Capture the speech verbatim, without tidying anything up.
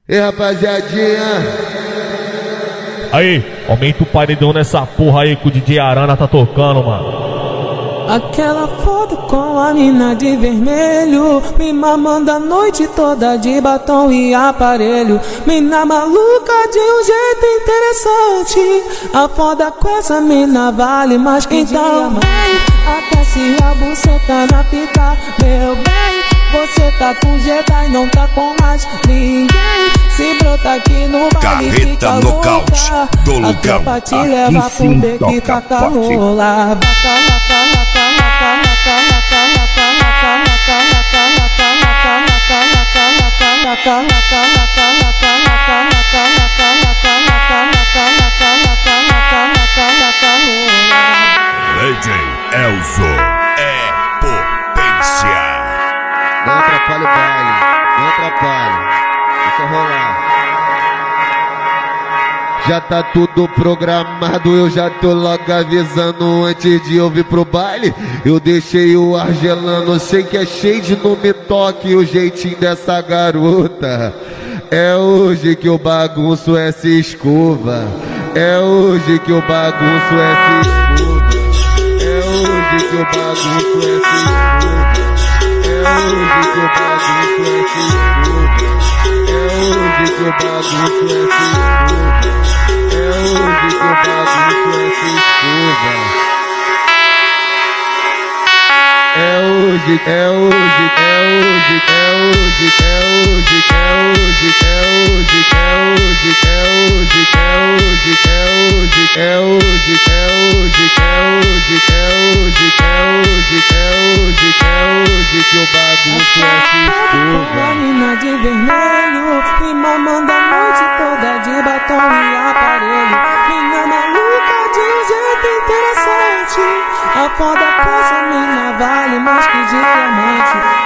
E rapaziadinha, aí, aumenta o paredão nessa porra aí que o D J Arana tá tocando, mano. Aquela foto com a mina de vermelho, me mamando a noite toda de batom e aparelho. Mina maluca de um jeito interessante, a foda com essa mina vale mais que então, diamante. Até se a buceta na pica, meu bem, você tá com jeta e não tá com mais ninguém. Se brota aqui no baile, Carreta nocaute do lugar. pra te levar pro beco e taca rola. D J Elzo é potência. não atrapalha o baile, não atrapalha, deixa rolar. Já tá tudo programado, eu já tô logo avisando antes de eu vir pro baile. Eu deixei o ar gelando, sei que é cheio de não me toque o jeitinho dessa garota. É hoje que o bagunço é se escova, é hoje que o bagunço é se escova, é hoje que o bagunço é se escova, é hoje que o bagunço é se escova, é hoje que o bagunço é se escova. É hoje que o bagunço é se escova. É hoje, é hoje, é hoje, é hoje, é hoje, é hoje, é hoje, é hoje, é hoje, é hoje, é hoje, é hoje, é hoje, é hoje, é hoje, é hoje, é hoje, é hoje que o bagunço é se escova. A mina de vermelho, me mamando a noite toda de batom e aparelho. Mina maluca de um jeito interessante, a foda com essa mina vale mais que diamante.